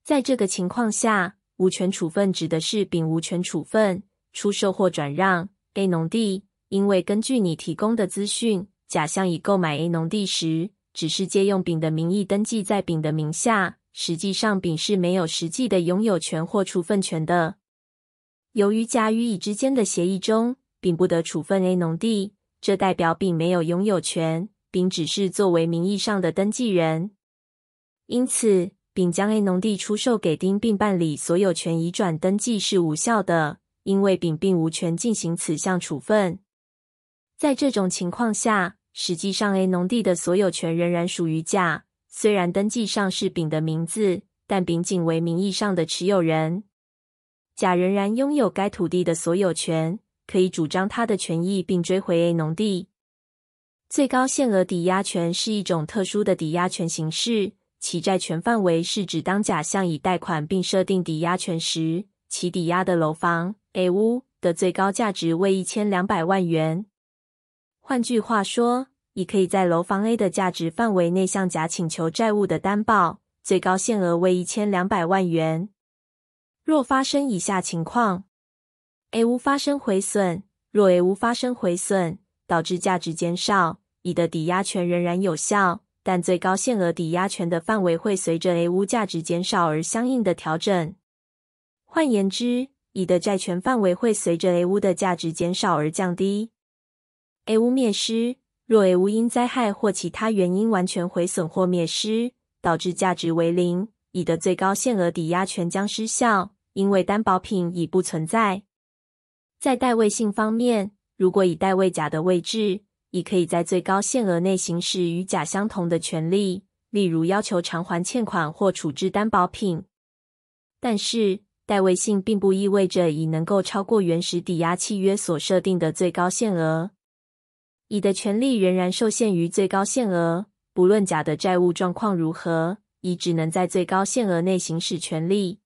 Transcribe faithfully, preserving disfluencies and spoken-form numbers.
在这个情况下，无权处分指的是丙无权处分、出售或转让 A 农地，因为根据你提供的资讯，甲项已购买 A 农地时，只是借用丙的名义登记在丙的名下，实际上丙是没有实际的拥有权或处分权的。由于甲与乙之间的协议中，丙不得处分 A 农地，这代表丙没有拥有权，丙只是作为名义上的登记人。因此，丙将 A 农地出售给丁并办理所有权移转登记是无效的，因为丙并无权进行此项处分。在这种情况下，实际上 A 农地的所有权仍然属于甲，虽然登记上是丙的名字，但丙仅为名义上的持有人。甲仍然拥有该土地的所有权，可以主张他的权益并追回 A 农地。最高限额抵押权是一种特殊的抵押权形式，其债权范围是指当甲向乙贷款并设定抵押权时，其抵押的楼房 A 屋的最高价值为一千两百万元。换句话说，乙可以在楼房 A 的价值范围内向甲请求债务的担保，最高限额为一千两百万元。若发生以下情况 ：A 屋发生毁损，若 A 屋发生毁损，导致价值减少，乙的抵押权仍然有效，但最高限额抵押权的范围会随着 A 屋价值减少而相应的调整。换言之，乙的债权范围会随着 A 屋的价值减少而降低。A 屋灭失，若 A 屋因灾害或其他原因完全毁损或灭失，导致价值为零，乙的最高限额抵押权将失效，因为担保品已不存在。在代位性方面，如果乙代位甲的位置，乙可以在最高限额内行使与甲相同的权利，例如要求偿还欠款或处置担保品。但是，代位性并不意味着乙能够超过原始抵押契约所设定的最高限额。乙的权利仍然受限于最高限额，不论甲的债务状况如何，乙只能在最高限额内行使权利。